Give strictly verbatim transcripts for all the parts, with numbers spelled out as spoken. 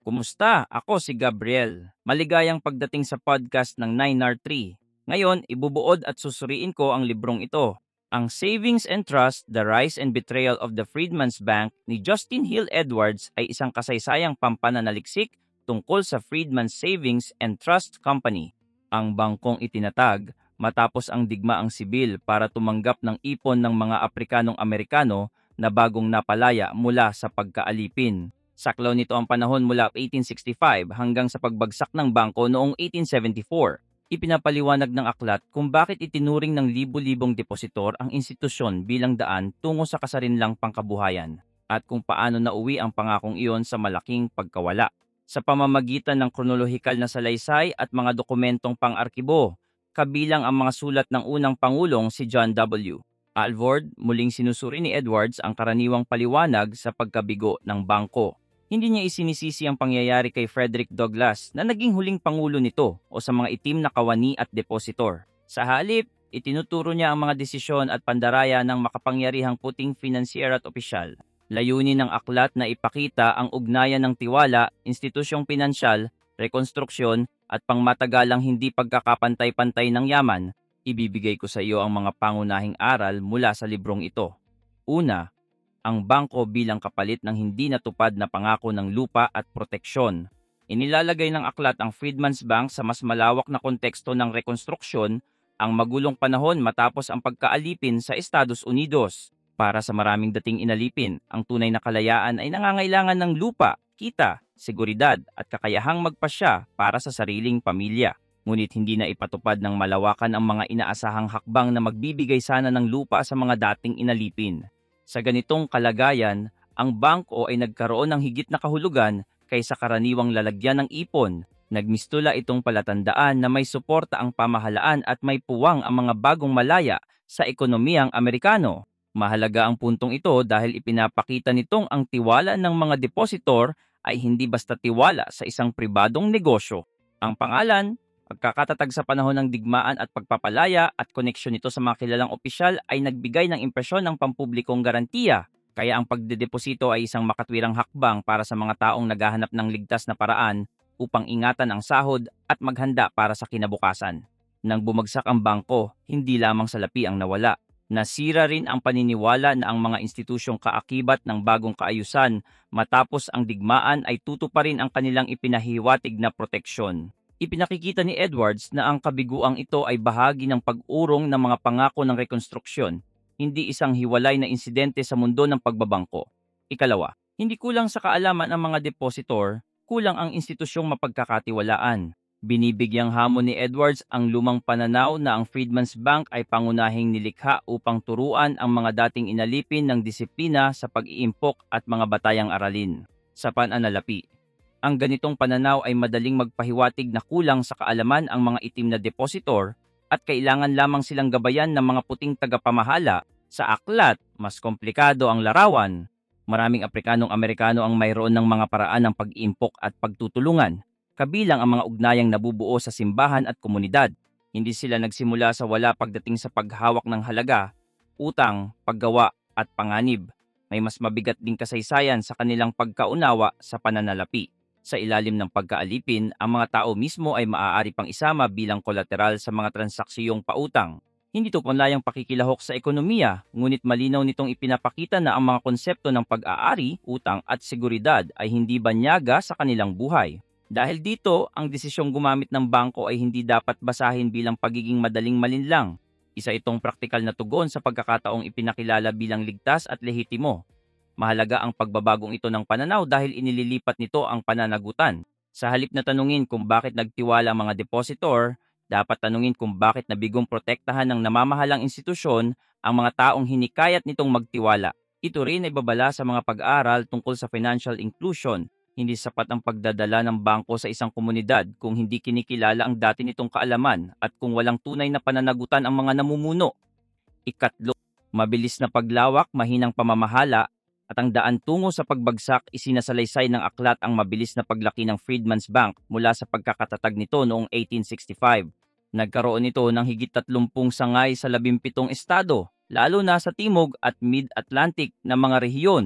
Kumusta? Ako si Gabriel. Maligayang pagdating sa podcast ng nine R three. Ngayon, ibubuod at susuriin ko ang librong ito. Ang Savings and Trust, The Rise and Betrayal of the Freedmen's Bank ni Justin Hill Edwards ay isang kasaysayang pampananaliksik tungkol sa Freedmen's Savings and Trust Company. Ang bangkong itinatag matapos ang digmaang sibil para tumanggap ng ipon ng mga Aprikanong Amerikano na bagong napalaya mula sa pagkaalipin. Saklaw nito ang panahon mula eighteen sixty-five hanggang sa pagbagsak ng bangko noong eighteen seventy-four. Ipinapaliwanag ng aklat kung bakit itinuring ng libu-libong depositor ang institusyon bilang daan tungo sa kasarinlang pangkabuhayan at kung paano nauwi ang pangakong iyon sa malaking pagkawala. Sa pamamagitan ng kronolohikal na salaysay at mga dokumentong pang-arkibo, kabilang ang mga sulat ng unang Pangulong si John W. Alvord, muling sinusuri ni Edwards ang karaniwang paliwanag sa pagkabigo ng bangko. Hindi niya isinisisi ang pangyayari kay Frederick Douglass na naging huling pangulo nito o sa mga itim na kawani at depositor. Sa halip, itinuturo niya ang mga desisyon at pandaraya ng makapangyarihang puting financier at opisyal. Layunin ng aklat na ipakita ang ugnayan ng tiwala, institusyong pinansyal, rekonstruksyon at pangmatagalang hindi pagkakapantay-pantay ng yaman. Ibibigay ko sa iyo ang mga pangunahing aral mula sa librong ito. Una, ang bangko bilang kapalit ng hindi natupad na pangako ng lupa at proteksyon. Inilalagay ng aklat ang Freedmen's Bank sa mas malawak na konteksto ng rekonstruksyon, ang magulong panahon matapos ang pagkaalipin sa Estados Unidos. Para sa maraming dating inalipin, ang tunay na kalayaan ay nangangailangan ng lupa, kita, seguridad at kakayahang magpasya para sa sariling pamilya. Ngunit hindi na ipatupad ng malawakan ang mga inaasahang hakbang na magbibigay sana ng lupa sa mga dating inalipin. Sa ganitong kalagayan, ang bangko ay nagkaroon ng higit na kahulugan kaysa karaniwang lalagyan ng ipon. Nagmistula itong palatandaan na may suporta ang pamahalaan at may puwang ang mga bagong malaya sa ekonomiyang Amerikano. Mahalaga ang puntong ito dahil ipinapakita nitong ang tiwala ng mga depositor ay hindi basta tiwala sa isang pribadong negosyo. Ang pangalan, pagkakatatag sa panahon ng digmaan at pagpapalaya at koneksyon nito sa mga kilalang opisyal ay nagbigay ng impresyon ng pampublikong garantiya. Kaya ang pagdedeposito ay isang makatwirang hakbang para sa mga taong naghahanap ng ligtas na paraan upang ingatan ang sahod at maghanda para sa kinabukasan. Nang bumagsak ang bangko, hindi lamang salapi ang nawala. Nasira rin ang paniniwala na ang mga institusyong kaakibat ng bagong kaayusan matapos ang digmaan ay tutuparin ang kanilang ipinahiwatig na proteksyon. Ipinakikita ni Edwards na ang kabiguang ito ay bahagi ng pag-urong ng mga pangako ng rekonstruksyon, hindi isang hiwalay na insidente sa mundo ng pagbabangko. Ikalawa, hindi kulang sa kaalaman ang mga depositor, kulang ang institusyong mapagkakatiwalaan. Binibigyang hamon ni Edwards ang lumang pananaw na ang Freedmen's Bank ay pangunahing nilikha upang turuan ang mga dating inalipin ng disiplina sa pag-iimpok at mga batayang aralin. Sa pananalapi, ang ganitong pananaw ay madaling magpahiwatig na kulang sa kaalaman ang mga itim na depositor at kailangan lamang silang gabayan ng mga puting tagapamahala. Sa aklat, mas komplikado ang larawan. Maraming Aprikanong Amerikano ang mayroon ng mga paraan ng pag-iimpok at pagtutulungan, kabilang ang mga ugnayang nabubuo sa simbahan at komunidad. Hindi sila nagsimula sa wala pagdating sa paghawak ng halaga, utang, paggawa at panganib. May mas mabigat ding kasaysayan sa kanilang pagkaunawa sa pananalapi. Sa ilalim ng pagkaalipin, ang mga tao mismo ay maaari pang isama bilang kolateral sa mga transaksyong pautang. Hindi ito panlayang pakikilahok sa ekonomiya, ngunit malinaw nitong ipinapakita na ang mga konsepto ng pag-aari, utang at seguridad ay hindi banyaga sa kanilang buhay. Dahil dito, ang desisyong gumamit ng bangko ay hindi dapat basahin bilang pagiging madaling malinlang. Isa itong praktikal na tugon sa pagkakataong ipinakilala bilang ligtas at lehitimo. Mahalaga ang pagbabagong ito ng pananaw dahil inililipat nito ang pananagutan. Sa halip na tanungin kung bakit nagtiwala ang mga depositor, dapat tanungin kung bakit nabigong protektahan ng namamahalang institusyon ang mga taong hinikayat nitong magtiwala. Ito rin ay babala sa mga pag-aaral tungkol sa financial inclusion. Hindi sapat ang pagdadala ng bangko sa isang komunidad kung hindi kinikilala ang dati nitong kaalaman at kung walang tunay na pananagutan ang mga namumuno. Ikatlo, mabilis na paglawak, mahinang pamamahala, at ang daan tungo sa pagbagsak isinasalaysay ng aklat ang mabilis na paglaki ng Freedmen's Bank mula sa pagkakatatag nito noong eighteen sixty-five. Nagkaroon ito ng higit tatlumpung sangay sa labimpitong estado, lalo na sa Timog at Mid-Atlantic na mga rehiyon.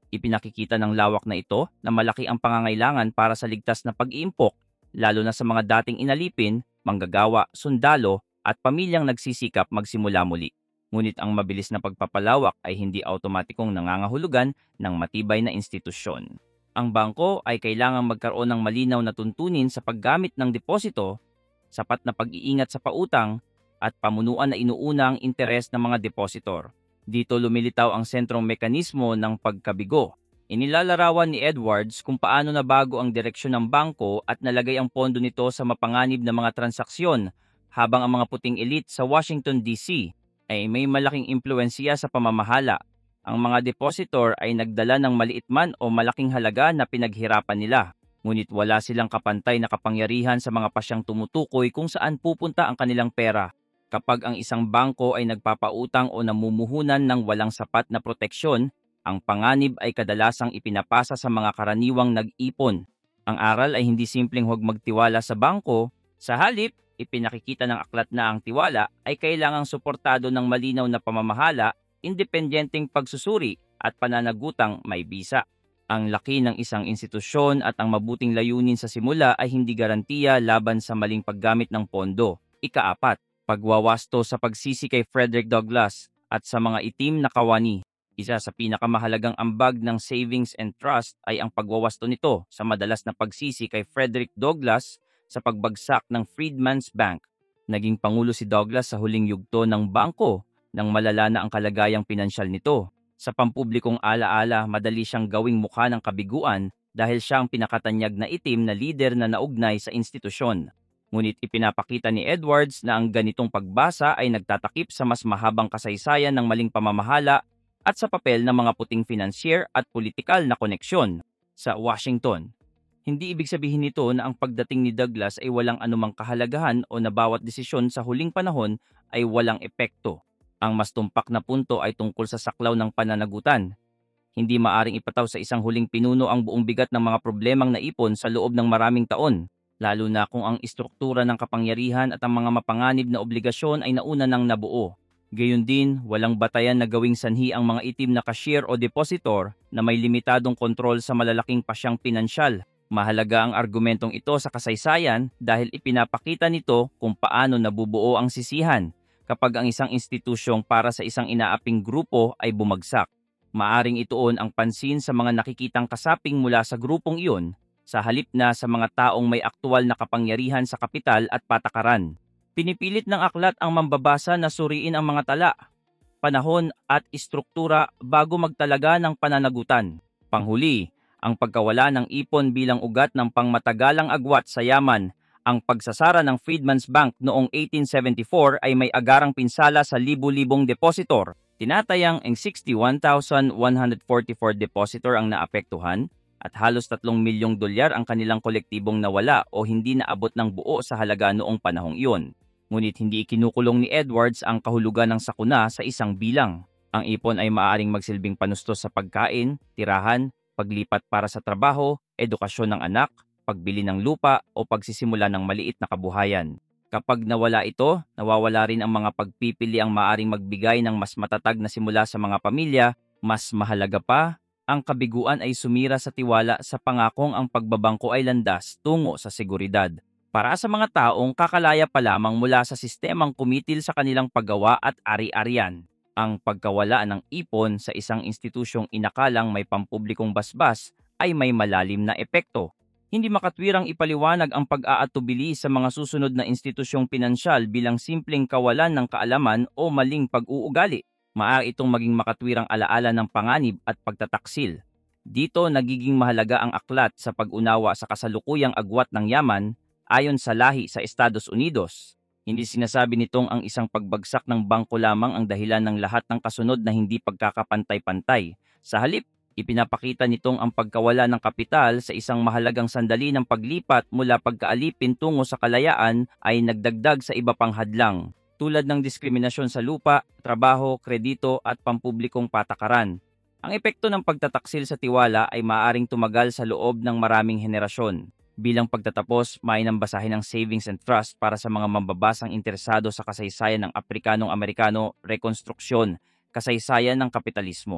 Ipinakikita ng lawak na ito na malaki ang pangangailangan para sa ligtas na pag-iimpok, lalo na sa mga dating inalipin, manggagawa, sundalo, at pamilyang nagsisikap magsimula muli. Ngunit ang mabilis na pagpapalawak ay hindi automatikong nangangahulugan ng matibay na institusyon. Ang bangko ay kailangang magkaroon ng malinaw na tuntunin sa paggamit ng deposito, sapat na pag-iingat sa pautang, at pamunuan na inuuna ang interes ng mga depositor. Dito lumilitaw ang sentrong mekanismo ng pagkabigo. Inilalarawan ni Edwards kung paano nabago ang direksyon ng bangko at nalagay ang pondo nito sa mapanganib na mga transaksyon, habang ang mga puting elite sa Washington D C ay may malaking impluwensiya sa pamamahala. Ang mga depositor ay nagdala ng maliit man o malaking halaga na pinaghirapan nila, ngunit wala silang kapantay na kapangyarihan sa mga pasyang tumutukoy kung saan pupunta ang kanilang pera. Kapag ang isang bangko ay nagpapautang o namumuhunan ng walang sapat na proteksyon, ang panganib ay kadalasang ipinapasa sa mga karaniwang nag-ipon. Ang aral ay hindi simpleng huwag magtiwala sa bangko. Sa halip, ipinakikita ng aklat na ang tiwala ay kailangang suportado ng malinaw na pamamahala, independenteng pagsusuri at pananagutang may bisa. Ang laki ng isang institusyon at ang mabuting layunin sa simula ay hindi garantiya laban sa maling paggamit ng pondo. Ikaapat, pagwawasto sa pagsisi kay Frederick Douglass at sa mga itim na kawani. Isa sa pinakamahalagang ambag ng Savings and Trust ay ang pagwawasto nito sa madalas na pagsisi kay Frederick Douglass sa pagbagsak ng Freedmen's Bank. Naging pangulo si Douglass sa huling yugto ng bangko nang malala na ang kalagayang pinansyal nito. Sa pampublikong alaala, madali siyang gawing mukha ng kabiguan dahil siya ang pinakatanyag na itim na lider na naugnay sa institusyon. Ngunit ipinapakita ni Edwards na ang ganitong pagbasa ay nagtatakip sa mas mahabang kasaysayan ng maling pamamahala at sa papel ng mga puting financier at politikal na koneksyon sa Washington. Hindi ibig sabihin nito na ang pagdating ni Douglass ay walang anumang kahalagahan o na bawat desisyon sa huling panahon ay walang epekto. Ang mas tumpak na punto ay tungkol sa saklaw ng pananagutan. Hindi maaring ipataw sa isang huling pinuno ang buong bigat ng mga problemang naipon sa loob ng maraming taon, lalo na kung ang istruktura ng kapangyarihan at ang mga mapanganib na obligasyon ay nauna nang nabuo. Gayun din, walang batayan na gawing sanhi ang mga itim na cashier o depositor na may limitadong kontrol sa malalaking pasyang pinansyal. Mahalaga ang argumentong ito sa kasaysayan dahil ipinapakita nito kung paano nabubuo ang sisihan kapag ang isang institusyong para sa isang inaaping grupo ay bumagsak. Maaring ituon ang pansin sa mga nakikitang kasaping mula sa grupong iyon sa halip na sa mga taong may aktual na kapangyarihan sa kapital at patakaran. Pinipilit ng aklat ang mambabasa na suriin ang mga tala, panahon at istruktura bago magtalaga ng pananagutan. Panghuli, ang pagkawala ng ipon bilang ugat ng pangmatagalang agwat sa yaman. Ang pagsasara ng Freedmen's Bank noong eighteen seventy-four ay may agarang pinsala sa libu-libong depositor. Tinatayang ang sixty-one thousand one hundred forty-four depositor ang naapektuhan at halos tatlong milyong dolyar ang kanilang kolektibong nawala o hindi naabot ng buo sa halaga noong panahong iyon. Ngunit hindi ikinukulong ni Edwards ang kahulugan ng sakuna sa isang bilang. Ang ipon ay maaaring magsilbing panustos sa pagkain, tirahan, paglipat para sa trabaho, edukasyon ng anak, pagbili ng lupa o pagsisimula ng maliit na kabuhayan. Kapag nawala ito, nawawala rin ang mga pagpipili ang maaaring magbigay ng mas matatag na simula sa mga pamilya. Mas mahalaga pa, ang kabiguan ay sumira sa tiwala sa pangakong ang pagbabangko ay landas tungo sa seguridad. Para sa mga taong kakalaya pa lamang mula sa sistemang kumitil sa kanilang paggawa at ari-arian, ang pagkawala ng ipon sa isang institusyong inakalang may pampublikong basbas ay may malalim na epekto. Hindi makatwirang ipaliwanag ang pag-aatubili sa mga susunod na institusyong pinansyal bilang simpleng kawalan ng kaalaman o maling pag-uugali. Maaari itong maging makatwirang alaala ng panganib at pagtataksil. Dito nagiging mahalaga ang aklat sa pag-unawa sa kasalukuyang agwat ng yaman ayon sa lahi sa Estados Unidos. Hindi sinasabi nitong ang isang pagbagsak ng bangko lamang ang dahilan ng lahat ng kasunod na hindi pagkakapantay-pantay. Sa halip, ipinapakita nitong ang pagkawala ng kapital sa isang mahalagang sandali ng paglipat mula pagkaalipin tungo sa kalayaan ay nagdagdag sa iba pang hadlang, tulad ng diskriminasyon sa lupa, trabaho, kredito at pampublikong patakaran. Ang epekto ng pagtataksil sa tiwala ay maaaring tumagal sa loob ng maraming henerasyon. Bilang pagtatapos, mainam basahin ang Savings and Trust para sa mga mambabasang interesado sa kasaysayan ng Aprikanong-Amerikano, rekonstruksyon, kasaysayan ng kapitalismo.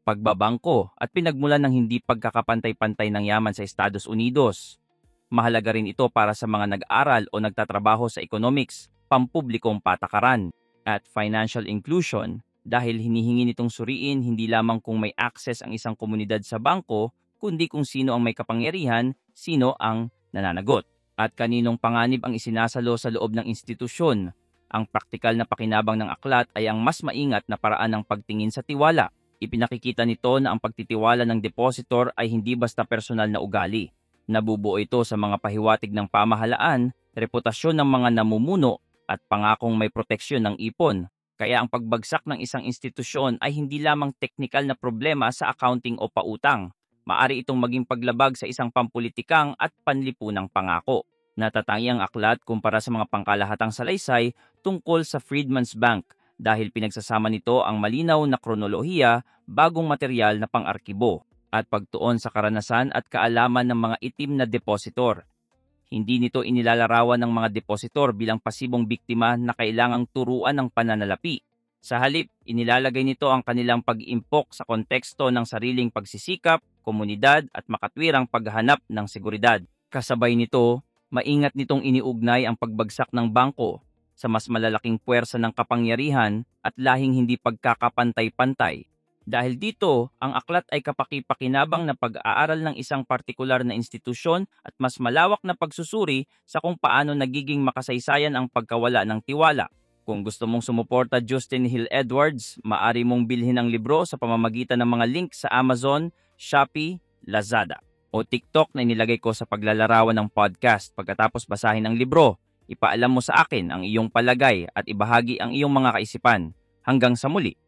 pagbabangko at pinagmulan ng hindi pagkakapantay-pantay ng yaman sa Estados Unidos. Mahalaga rin ito para sa mga nag-aral o nagtatrabaho sa economics, pampublikong patakaran, at financial inclusion dahil hinihingi nitong suriin hindi lamang kung may access ang isang komunidad sa bangko, kundi kung sino ang may kapangyarihan, sino ang nananagot, at kaninong panganib ang isinasalo sa loob ng institusyon. Ang praktikal na pakinabang ng aklat ay ang mas maingat na paraan ng pagtingin sa tiwala. Ipinakikita nito na ang pagtitiwala ng depositor ay hindi basta personal na ugali. Nabubuo ito sa mga pahiwatig ng pamahalaan, reputasyon ng mga namumuno, at pangakong may proteksyon ng ipon. Kaya ang pagbagsak ng isang institusyon ay hindi lamang teknikal na problema sa accounting o pautang. Maari itong maging paglabag sa isang pampulitikang at panlipunang pangako. Natatangi ang aklat kumpara sa mga pangkalahatang salaysay tungkol sa Freedman's Bank dahil pinagsasama nito ang malinaw na kronolohiya, bagong material na pang-arkibo, at pagtuon sa karanasan at kaalaman ng mga itim na depositor. Hindi nito inilalarawan ng mga depositor bilang pasibong biktima na kailangang turuan ng pananalapi. Sa halip, inilalagay nito ang kanilang pag-impok sa konteksto ng sariling pagsisikap, komunidad at makatwirang paghahanap ng seguridad. Kasabay nito, maingat nitong iniugnay ang pagbagsak ng bangko sa mas malalaking puwersa ng kapangyarihan at lahing hindi pagkakapantay-pantay. Dahil dito, ang aklat ay kapaki-pakinabang na pag-aaral ng isang partikular na institusyon at mas malawak na pagsusuri sa kung paano nagiging makasaysayan ang pagkawala ng tiwala. Kung gusto mong sumuporta Justin Hill Edwards, maaari mong bilhin ang libro sa pamamagitan ng mga link sa Amazon, Shopee, Lazada, o TikTok na inilagay ko sa paglalarawan ng podcast. Pagkatapos basahin ang libro, ipaalam mo sa akin ang iyong palagay at ibahagi ang iyong mga kaisipan. Hanggang sa muli!